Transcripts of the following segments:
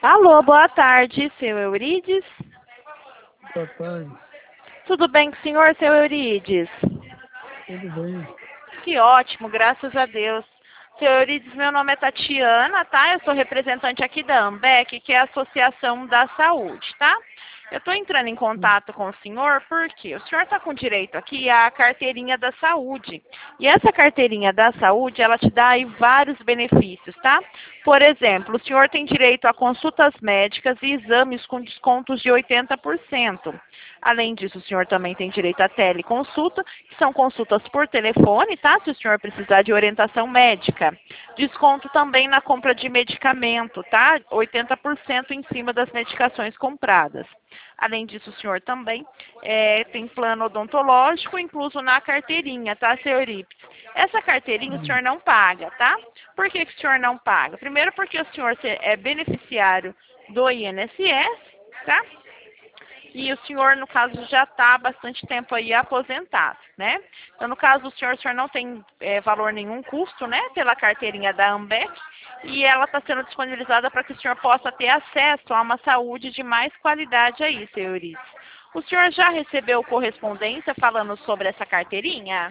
Alô, boa tarde, seu Eurides. Boa tarde. Tudo bem com o senhor, seu Eurides? Tudo bem? Que ótimo, graças a Deus. Seu Eurides, meu nome é Tatiana, tá? Eu sou representante aqui da AMBEC, que é a Associação da Saúde, tá? Eu estou entrando em contato com o senhor porque o senhor está com direito aqui à carteirinha da saúde. E essa carteirinha da saúde, ela te dá aí vários benefícios, tá? Por exemplo, o senhor tem direito a consultas médicas e exames com descontos de 80%. Além disso, o senhor também tem direito a teleconsulta, que são consultas por telefone, tá? Se o senhor precisar de orientação médica. Desconto também na compra de medicamento, tá? 80% em cima das medicações compradas. Além disso, o senhor também tem plano odontológico incluso na carteirinha, tá, seu Eurides? Essa carteirinha o senhor não paga, tá? Por que o senhor não paga? Primeiro porque o senhor é beneficiário do INSS, tá? E o senhor, no caso, já está há bastante tempo aí aposentado, né? Então, no caso, o senhor não tem valor nenhum custo, né? Pela carteirinha da AMBEC. E ela está sendo disponibilizada para que o senhor possa ter acesso a uma saúde de mais qualidade aí, seu Eurides. O senhor já recebeu correspondência falando sobre essa carteirinha?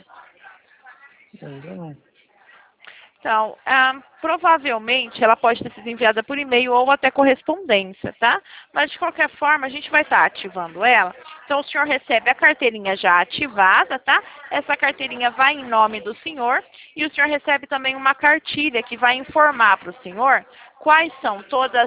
Ainda não. Então, provavelmente ela pode ter sido enviada por e-mail ou até correspondência, tá? Mas, de qualquer forma, a gente vai estar ativando ela. Então, o senhor recebe a carteirinha já ativada, tá? Essa carteirinha vai em nome do senhor e o senhor recebe também uma cartilha que vai informar para o senhor quais são todas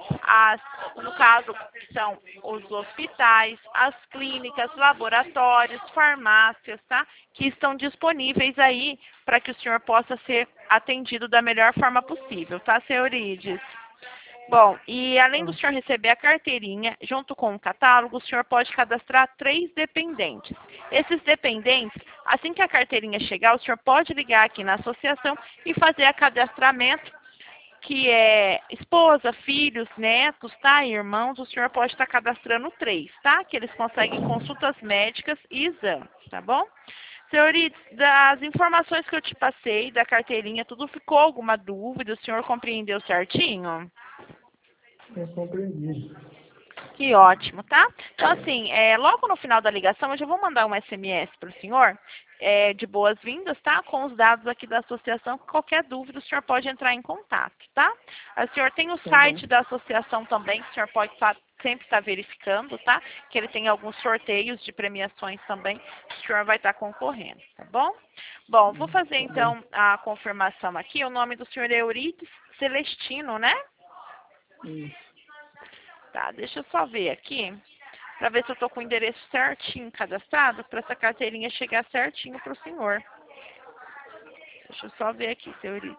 no caso, são os hospitais, as clínicas, laboratórios, farmácias, tá? Que estão disponíveis aí para que o senhor possa ser atendido da melhor forma possível, tá, seu Eurides? Bom, e além do senhor receber a carteirinha, junto com o catálogo, o senhor pode cadastrar 3 dependentes. Esses dependentes, assim que a carteirinha chegar, o senhor pode ligar aqui na associação e fazer a cadastramento, que é esposa, filhos, netos, tá? Irmãos, o senhor pode estar cadastrando 3, tá? Que eles conseguem consultas médicas e exames, tá bom? Senhor Eurides, das informações que eu te passei, da carteirinha, tudo ficou alguma dúvida? O senhor compreendeu certinho? Eu compreendi. Que ótimo, tá? Então, assim, logo no final da ligação, eu já vou mandar um SMS para o senhor, de boas-vindas, tá? Com os dados aqui da associação. Qualquer dúvida, o senhor pode entrar em contato, tá? O senhor tem o site da associação também, que o senhor pode sempre estar verificando, tá? Que ele tem alguns sorteios de premiações também, que o senhor vai estar concorrendo, tá bom? Bom, vou fazer então a confirmação aqui. O nome do senhor é Eurides Celestino, né? Isso. Tá, deixa eu só ver aqui, para ver se eu tô com o endereço certinho cadastrado, para essa carteirinha chegar certinho pro senhor. Deixa eu só ver aqui, seu Eurides.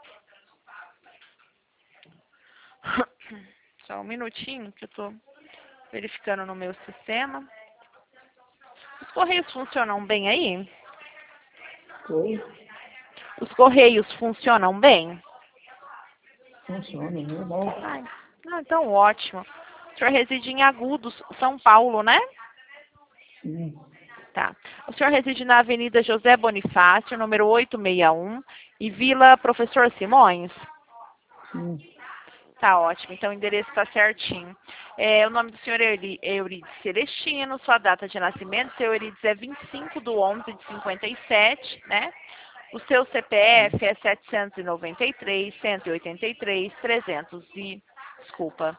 Só um minutinho que eu tô verificando no meu sistema. Os correios funcionam bem aí? Oi? Os correios funcionam bem? Funciona, normal. Ai, então ótimo. O senhor reside em Agudos, São Paulo, né? Sim. Tá. O senhor reside na Avenida José Bonifácio, número 861, e Vila Professor Simões? Sim. Tá ótimo, então o endereço está certinho. O nome do senhor é Eurides Celestino, sua data de nascimento, seu Eurides é 25/11/57, né? O seu CPF é 793, 183, 300 e... Desculpa.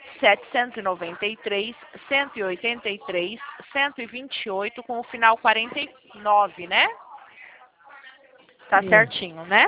793, 183, 128, com o final 49, né? Tá certinho, né?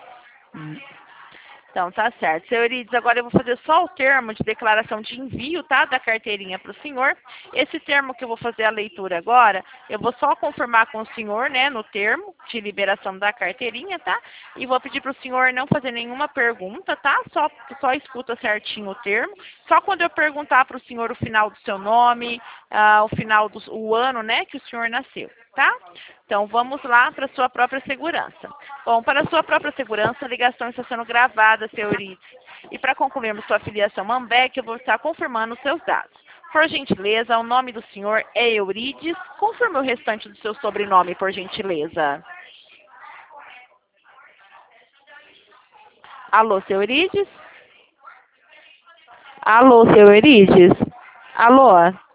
Então, tá certo. Seu Eurides, agora eu vou fazer só o termo de declaração de envio, tá? Da carteirinha para o senhor. Esse termo que eu vou fazer a leitura agora, eu vou só confirmar com o senhor, né? No termo de liberação da carteirinha, tá? E vou pedir para o senhor não fazer nenhuma pergunta, tá? Só escuta certinho o termo. Só quando eu perguntar para o senhor o final do seu nome, o final do ano, né? Que o senhor nasceu, tá? Então, vamos lá para a sua própria segurança. Bom, para a sua própria segurança, a ligação está sendo gravada, seu Eurides. E para concluirmos sua filiação AMBEC, eu vou estar confirmando os seus dados. Por gentileza, o nome do senhor é Eurides. Confirme o restante do seu sobrenome, por gentileza. Alô, seu Eurides? Alô, seu Eurides? Alô?